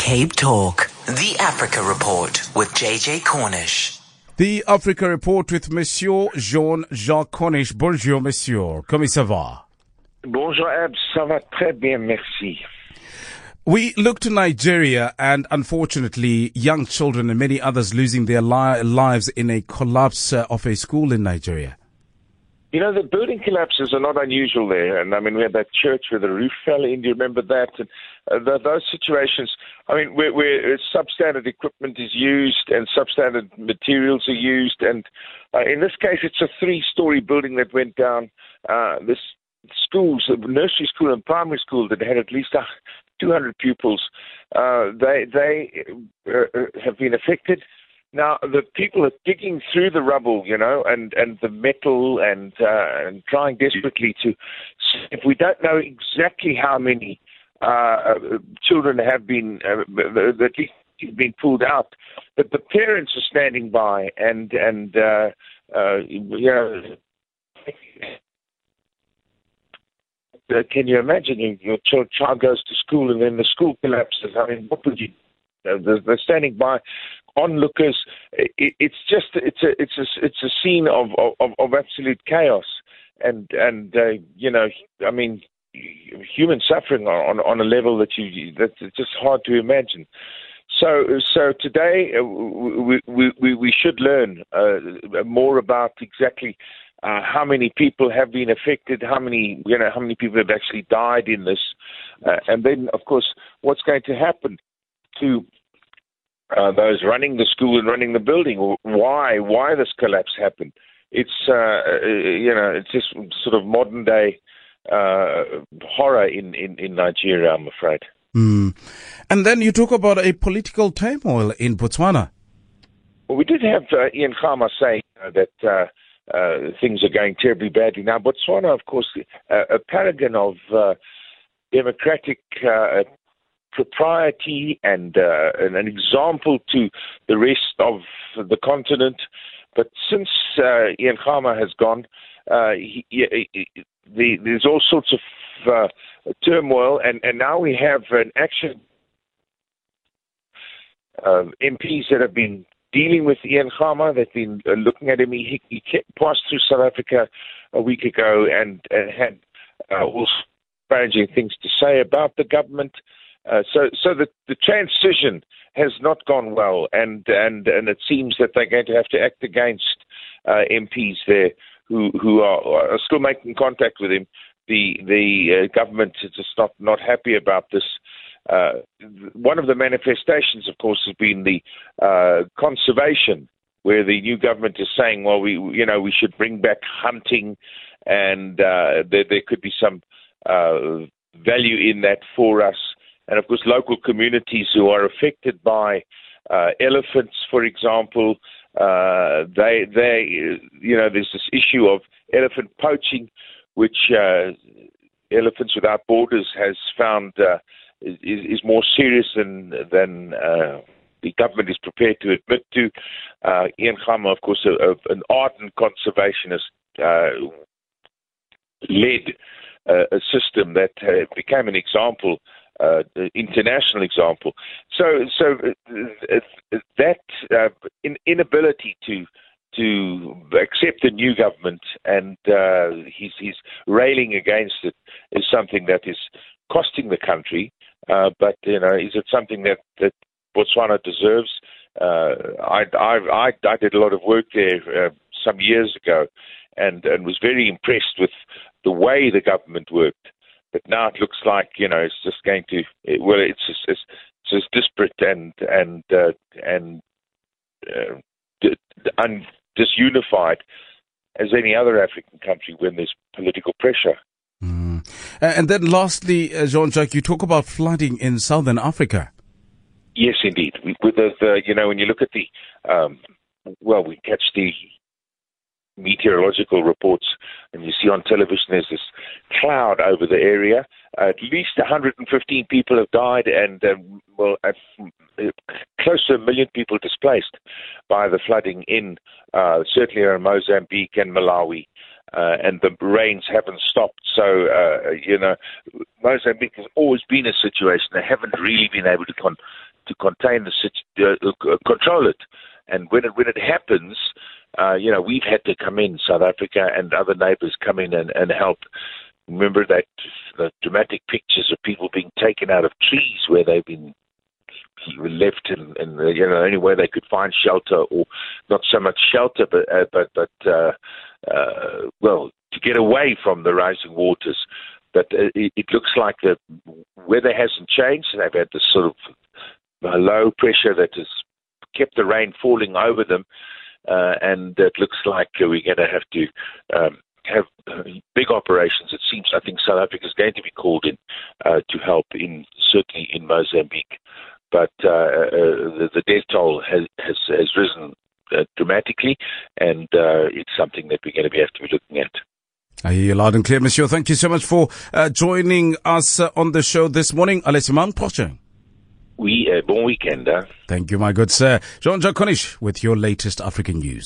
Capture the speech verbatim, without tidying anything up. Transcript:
Cape Talk, the Africa Report with J J Cornish. The Africa Report with Monsieur Jean-Jacques Cornish. Bonjour, Monsieur. Comment ça va? Bonjour, Ab. Ça va très bien, merci. We look to Nigeria and, unfortunately, young children and many others losing their li- lives in a collapse uh, of a school in Nigeria. You know, the building collapses are not unusual there. And, I mean, we had that church where the roof fell in. Do you remember that? And uh, the, those situations, I mean, where, where substandard equipment is used and substandard materials are used. And uh, in this case, it's a three-story building that went down. Uh, this schools, nursery school and primary school that had at least uh, two hundred pupils, uh, they, they uh, have been affected. Now, the people are digging through the rubble, you know, and, and the metal and, uh, and trying desperately to, if we don't know exactly how many uh, children have been, uh, at least been pulled out, but the parents are standing by and, and uh, uh, you know, can you imagine your child goes to school and then the school collapses? I mean, what would you do? They're standing by, onlookers. It's just it's a it's a it's a scene of of, of absolute chaos, and and uh, you know, I mean, human suffering on on a level that you that's just hard to imagine. So so today uh, we, we we should learn uh, more about exactly uh, how many people have been affected, how many you know how many people have actually died in this, uh, and then of course what's going to happen to Uh, those running the school and running the building. Why? Why this collapse happened? It's uh, you know, it's just sort of modern day uh, horror in, in, in Nigeria, I'm afraid. Mm. And then you talk about a political turmoil in Botswana. Well, we did have uh, Ian Khama say uh, that uh, uh, things are going terribly badly now. Botswana, of course, uh, a paragon of uh, democratic Uh, propriety and, uh, and an example to the rest of the continent. But since uh, Ian Khama has gone, uh, he, he, he, the, there's all sorts of uh, turmoil, and, and now we have an action uh, M Ps that have been dealing with Ian Khama. They've been uh, looking at him. He, he passed through South Africa a week ago and, and had uh, all disparaging things to say about the government. Uh, so, so the, the transition has not gone well, and, and, and it seems that they're going to have to act against uh, M Ps there who who are, are still making contact with him. The the uh, government is just not, not happy about this. Uh, one of the manifestations, of course, has been the uh, conservation, where the new government is saying, well, we you know we should bring back hunting, and uh, there there could be some uh, value in that for us. And, of course, local communities who are affected by uh, elephants, for example, uh, they, they, you know, there's this issue of elephant poaching, which uh, Elephants Without Borders has found uh, is, is more serious than than uh, the government is prepared to admit to. Uh, Ian Khama, of course, a, a, an ardent conservationist, uh, led uh, a system that uh, became an example. Uh, international example. So, so uh, that uh, in, inability to to accept the new government and uh, he's, he's railing against it is something that is costing the country. Uh, but you know, is it something that, that Botswana deserves? Uh, I, I, I, I did a lot of work there uh, some years ago, and, and was very impressed with the way the government worked. But now it looks like, you know, it's just going to, it, well, it's just, it's, it's as disparate and and uh, and uh, d- un- disunified as any other African country when there's political pressure. Mm. And then lastly, uh, Jean-Jacques, you talk about flooding in southern Africa. Yes, indeed. We, with the, the, you know, when you look at the, um, well, we catch the meteorological reports, and you see on television there's this cloud over the area. Uh, at least one hundred fifteen people have died, and um, well, uh, close to a million people displaced by the flooding in uh, certainly in Mozambique and Malawi. Uh, and the rains haven't stopped. So, uh, you know, Mozambique has always been a situation. They haven't really been able to con- to contain the situation, uh, control it. And when it when it happens, uh, you know, we've had to come in, South Africa and other neighbours come in and, and help. Remember that the dramatic pictures of people being taken out of trees where they've been left in, in the, you know, only way they could find shelter, or not so much shelter, but uh, but but uh, uh, well, to get away from the rising waters. But uh, it, it looks like the weather hasn't changed. They've had this sort of low pressure that has kept the rain falling over them, uh, and it looks like we're going to have to um, have uh, big operations. It seems, I think South Africa is going to be called in uh, to help, in certainly in Mozambique. But uh, uh, the, the death toll has has, has risen uh, dramatically, and uh, it's something that we're going to be, have to be looking at. I hear you loud and clear, Monsieur. Thank you so much for uh, joining us uh, on the show this morning. Alessiman Poche. We, uh, bon weekend. Huh? Thank you, my good sir. Jean-Jacques Cornish with your latest African news.